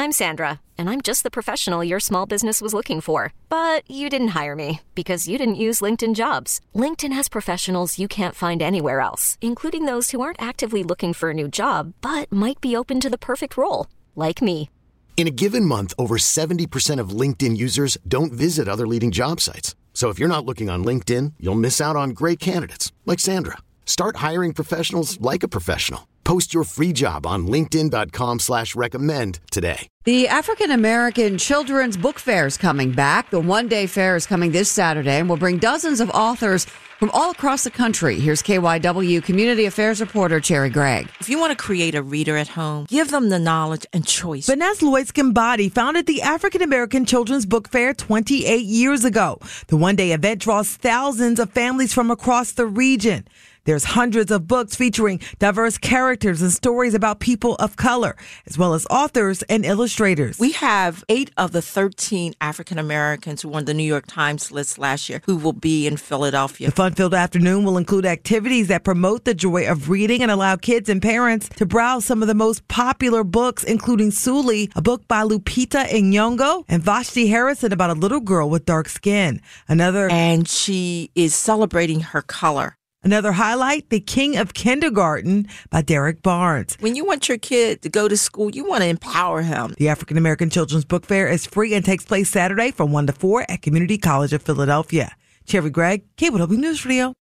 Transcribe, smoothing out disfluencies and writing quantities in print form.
I'm Sandra, and I'm just the professional your small business was looking for. But you didn't hire me because you didn't use LinkedIn Jobs. LinkedIn has professionals you can't find anywhere else, including those who aren't actively looking for a new job, but might be open to the perfect role, like me. In a given month, over 70% of LinkedIn users don't visit other leading job sites. So if you're not looking on LinkedIn, you'll miss out on great candidates like Sandra. Start hiring professionals like a professional. Post your free job on linkedin.com/recommend today. The African American Children's Book Fair is coming back. The one-day fair is coming this Saturday and will bring dozens of authors from all across the country. Here's KYW Community Affairs reporter Cherry Gregg. If you want to create a reader at home, give them the knowledge and choice. Vanessa Loyd-Skimbody founded the African American Children's Book Fair 28 years ago. The one-day event draws thousands of families from across the region. There's hundreds of books featuring diverse characters and stories about people of color, as well as authors and illustrators. We have 8 of the 13 African Americans who won the New York Times list last year who will be in Philadelphia. The fun-filled afternoon will include activities that promote the joy of reading and allow kids and parents to browse some of the most popular books, including Suli, a book by Lupita Nyong'o, and Vashti Harrison about a little girl with dark skin. And she is celebrating her color. Another highlight, The King of Kindergarten by Derek Barnes. When you want your kid to go to school, you want to empower him. The African American Children's Book Fair is free and takes place Saturday from 1 to 4 at Community College of Philadelphia. Cherry Gregg, KYW News Radio.